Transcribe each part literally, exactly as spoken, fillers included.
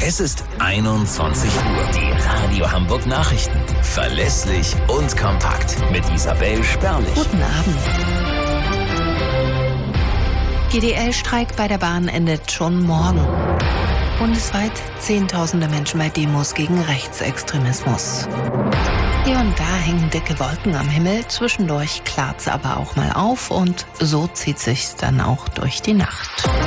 Es ist einundzwanzig Uhr. Die Radio Hamburg Nachrichten. Verlässlich und kompakt. Mit Isabel Sperlich. Guten Abend. G D L-Streik bei der Bahn endet schon morgen. Bundesweit Zehntausende Menschen bei Demos gegen Rechtsextremismus. Hier und da hängen dicke Wolken am Himmel, zwischendurch klart's aber auch mal auf und so zieht sich's dann auch durch die Nacht.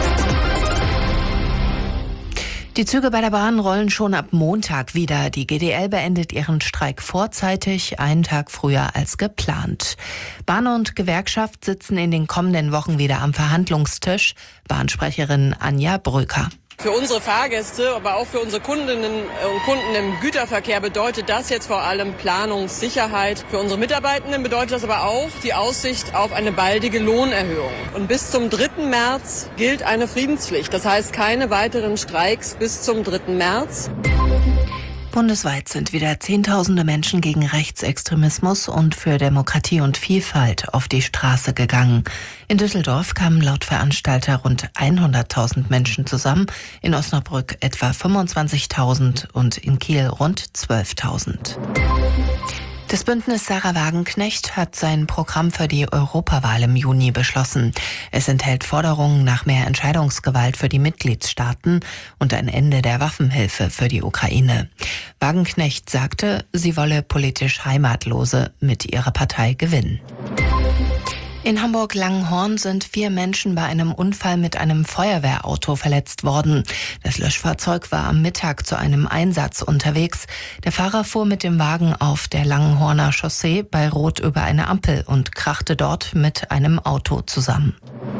Die Züge bei der Bahn rollen schon ab Montag wieder. Die G D L beendet ihren Streik vorzeitig, einen Tag früher als geplant. Bahn und Gewerkschaft sitzen in den kommenden Wochen wieder am Verhandlungstisch. Bahnsprecherin Anja Bröker. Für unsere Fahrgäste, aber auch für unsere Kundinnen und Kunden im Güterverkehr bedeutet das jetzt vor allem Planungssicherheit. Für unsere Mitarbeitenden bedeutet das aber auch die Aussicht auf eine baldige Lohnerhöhung. Und bis zum dritten März gilt eine Friedenspflicht. Das heißt keine weiteren Streiks bis zum dritten März. Bundesweit sind wieder Zehntausende Menschen gegen Rechtsextremismus und für Demokratie und Vielfalt auf die Straße gegangen. In Düsseldorf kamen laut Veranstalter rund hunderttausend Menschen zusammen, in Osnabrück etwa fünfundzwanzigtausend und in Kiel rund zwölftausend. Das Bündnis Sarah Wagenknecht hat sein Programm für die Europawahl im Juni beschlossen. Es enthält Forderungen nach mehr Entscheidungsgewalt für die Mitgliedstaaten und ein Ende der Waffenhilfe für die Ukraine. Wagenknecht sagte, sie wolle politisch Heimatlose mit ihrer Partei gewinnen. In Hamburg-Langenhorn sind vier Menschen bei einem Unfall mit einem Feuerwehrauto verletzt worden. Das Löschfahrzeug war am Mittag zu einem Einsatz unterwegs. Der Fahrer fuhr mit dem Wagen auf der Langenhorner Chaussee bei Rot über eine Ampel und krachte dort mit einem Auto zusammen.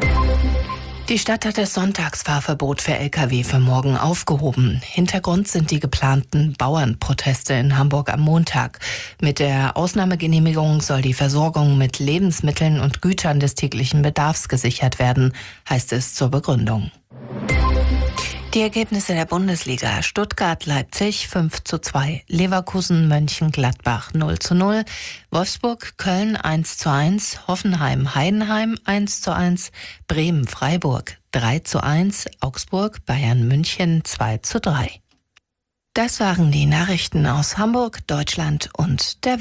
Die Stadt hat das Sonntagsfahrverbot für L K W für morgen aufgehoben. Hintergrund sind die geplanten Bauernproteste in Hamburg am Montag. Mit der Ausnahmegenehmigung soll die Versorgung mit Lebensmitteln und Gütern des täglichen Bedarfs gesichert werden, heißt es zur Begründung. Die Ergebnisse der Bundesliga: Stuttgart-Leipzig fünf zu zwei, Leverkusen-Mönchengladbach null zu null, Wolfsburg-Köln eins zu eins, Hoffenheim-Heidenheim eins zu eins, Bremen-Freiburg drei zu eins, Augsburg-Bayern-München zwei zu drei. Das waren die Nachrichten aus Hamburg, Deutschland und der